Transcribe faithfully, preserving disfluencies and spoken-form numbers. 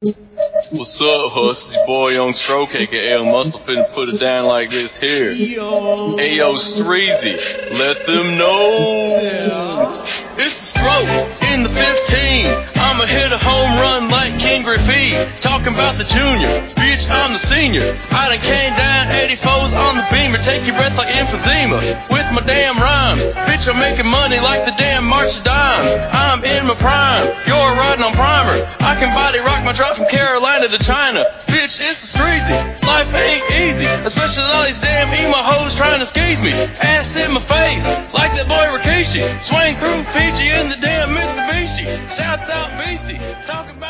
What's up, Hus? It's your boy Young Stroke, aka L Muscle, finna put it down like this here. Yo. Hey yo, Streezy, let them know. Yeah. It's the Stroke in the fifteen. I'ma hit a home run like King Griffey. Talking about the junior, bitch, I'm the senior. I done came down eighty-fours on the beamer. Take your breath like emphysema with my damn rhymes. Bitch, I'm making money like the damn March of Dimes. I'm in my prime, you're riding on primer. I can body rock my drop from Carolina to China. Bitch, it's the Streezy. Life ain't easy, especially all these damn emo hoes trying to squeeze me. Ass in my face, like that boy Rikishi. Swing through Fiji in the damn Mitsubishi. Shouts out Beastie, talking about